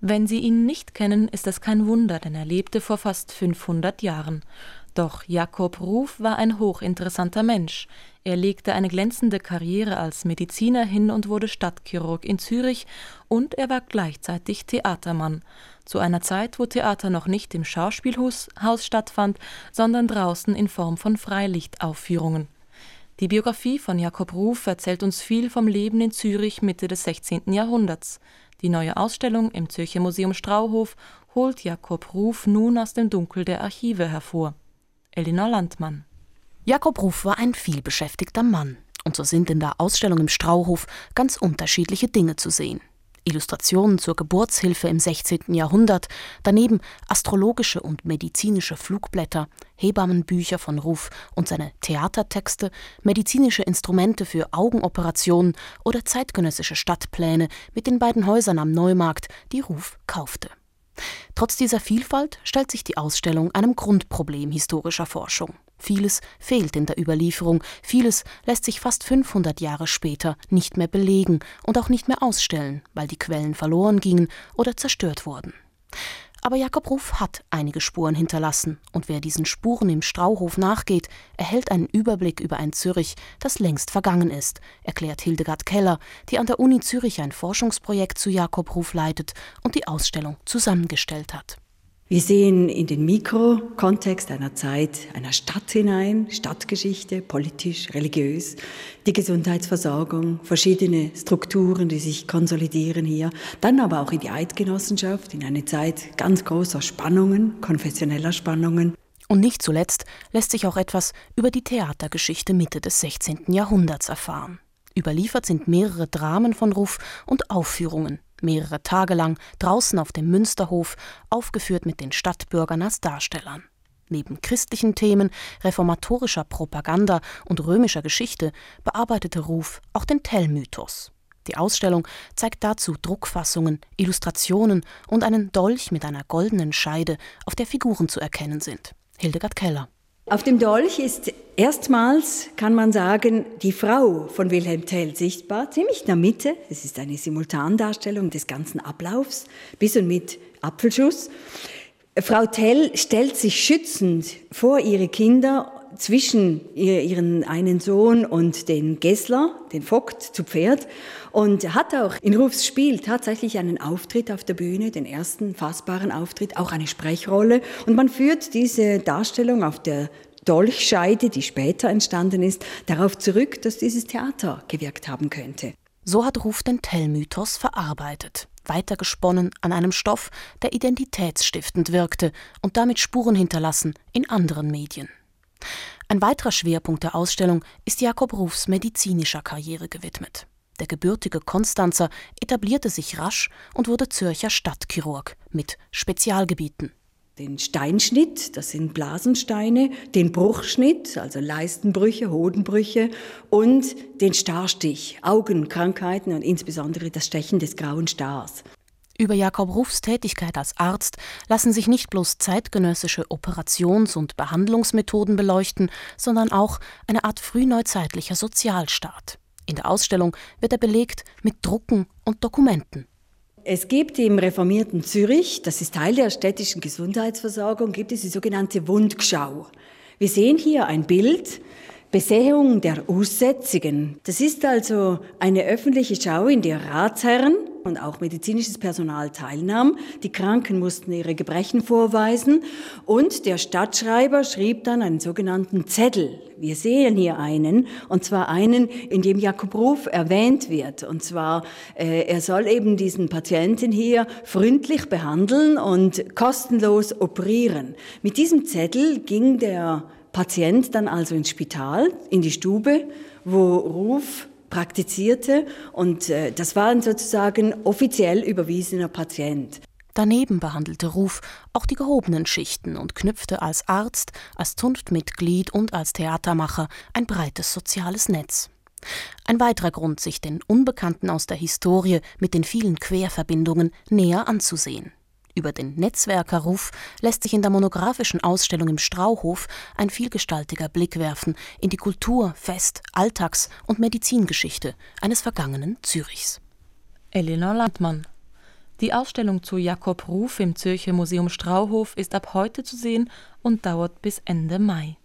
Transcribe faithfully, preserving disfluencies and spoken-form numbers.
Wenn Sie ihn nicht kennen, ist das kein Wunder, denn er lebte vor fast fünfhundert Jahren. Doch Jakob Ruff war ein hochinteressanter Mensch. Er legte eine glänzende Karriere als Mediziner hin und wurde Stadtchirurg in Zürich, und er war gleichzeitig Theatermann. Zu einer Zeit, wo Theater noch nicht im Schauspielhaus stattfand, sondern draußen in Form von Freilichtaufführungen. Die Biografie von Jakob Ruff erzählt uns viel vom Leben in Zürich Mitte des sechzehnten Jahrhunderts. Die neue Ausstellung im Zürcher Museum Strauhof holt Jakob Ruff nun aus dem Dunkel der Archive hervor. Elinor Landmann. Jakob Ruff war ein vielbeschäftigter Mann. Und so sind in der Ausstellung im Strauhof ganz unterschiedliche Dinge zu sehen. Illustrationen zur Geburtshilfe im sechzehnten Jahrhundert, daneben astrologische und medizinische Flugblätter, Hebammenbücher von Ruff und seine Theatertexte, medizinische Instrumente für Augenoperationen oder zeitgenössische Stadtpläne mit den beiden Häusern am Neumarkt, die Ruff kaufte. Trotz dieser Vielfalt stellt sich die Ausstellung einem Grundproblem historischer Forschung. Vieles fehlt in der Überlieferung, vieles lässt sich fast fünfhundert Jahre später nicht mehr belegen und auch nicht mehr ausstellen, weil die Quellen verloren gingen oder zerstört wurden. Aber Jakob Ruff hat einige Spuren hinterlassen, und wer diesen Spuren im Strauhof nachgeht, erhält einen Überblick über ein Zürich, das längst vergangen ist, erklärt Hildegard Keller, die an der Uni Zürich ein Forschungsprojekt zu Jakob Ruff leitet und die Ausstellung zusammengestellt hat. Wir sehen in den Mikrokontext einer Zeit, einer Stadt hinein, Stadtgeschichte, politisch, religiös, die Gesundheitsversorgung, verschiedene Strukturen, die sich konsolidieren hier. Dann aber auch in die Eidgenossenschaft, in eine Zeit ganz großer Spannungen, konfessioneller Spannungen. Und nicht zuletzt lässt sich auch etwas über die Theatergeschichte Mitte des sechzehnten Jahrhunderts erfahren. Überliefert sind mehrere Dramen von Ruff und Aufführungen, mehrere Tage lang draußen auf dem Münsterhof, aufgeführt mit den Stadtbürgern als Darstellern. Neben christlichen Themen, reformatorischer Propaganda und römischer Geschichte bearbeitete Ruff auch den Tell-Mythos. Die Ausstellung zeigt dazu Druckfassungen, Illustrationen und einen Dolch mit einer goldenen Scheide, auf der Figuren zu erkennen sind. Hildegard Keller. Auf dem Dolch ist erstmals, kann man sagen, die Frau von Wilhelm Tell sichtbar, ziemlich in der Mitte. Es ist eine Simultandarstellung des ganzen Ablaufs, bis und mit Apfelschuss. Frau Tell stellt sich schützend vor ihre Kinder zwischen ihren einen Sohn und den Gessler, den Vogt zu Pferd, und hat auch in Ruffs Spiel tatsächlich einen Auftritt auf der Bühne, den ersten fassbaren Auftritt, auch eine Sprechrolle. Und man führt diese Darstellung auf der Dolchscheide, die später entstanden ist, darauf zurück, dass dieses Theater gewirkt haben könnte. So hat Ruff den Tell-Mythos verarbeitet, weitergesponnen an einem Stoff, der identitätsstiftend wirkte und damit Spuren hinterlassen in anderen Medien. Ein weiterer Schwerpunkt der Ausstellung ist Jakob Ruffs medizinischer Karriere gewidmet. Der gebürtige Konstanzer etablierte sich rasch und wurde Zürcher Stadtchirurg mit Spezialgebieten. Den Steinschnitt, das sind Blasensteine, den Bruchschnitt, also Leistenbrüche, Hodenbrüche, und den Starrstich, Augenkrankheiten und insbesondere das Stechen des grauen Stars. Über Jakob Ruffs Tätigkeit als Arzt lassen sich nicht bloß zeitgenössische Operations- und Behandlungsmethoden beleuchten, sondern auch eine Art frühneuzeitlicher Sozialstaat. In der Ausstellung wird er belegt mit Drucken und Dokumenten. Es gibt im reformierten Zürich, das ist Teil der städtischen Gesundheitsversorgung, gibt es die sogenannte Wundschau. Wir sehen hier ein Bild, Besehung der Aussätzigen. Das ist also eine öffentliche Schau, in der Ratsherren und auch medizinisches Personal teilnahm. Die Kranken mussten ihre Gebrechen vorweisen und der Stadtschreiber schrieb dann einen sogenannten Zettel. Wir sehen hier einen, und zwar einen, in dem Jakob Ruff erwähnt wird. Und zwar, äh, er soll eben diesen Patienten hier freundlich behandeln und kostenlos operieren. Mit diesem Zettel ging der Patient dann also ins Spital, in die Stube, wo Ruff praktizierte, und äh, das war ein sozusagen offiziell überwiesener Patient. Daneben behandelte Ruff auch die gehobenen Schichten und knüpfte als Arzt, als Zunftmitglied und als Theatermacher ein breites soziales Netz. Ein weiterer Grund, sich den Unbekannten aus der Historie mit den vielen Querverbindungen näher anzusehen. Über den Netzwerker Ruff lässt sich in der monographischen Ausstellung im Strauhof ein vielgestaltiger Blick werfen in die Kultur-, Fest-, Alltags- und Medizingeschichte eines vergangenen Zürichs. Elinor Landmann. Die Ausstellung zu Jakob Ruf im Zürcher Museum Strauhof ist ab heute zu sehen und dauert bis Ende Mai.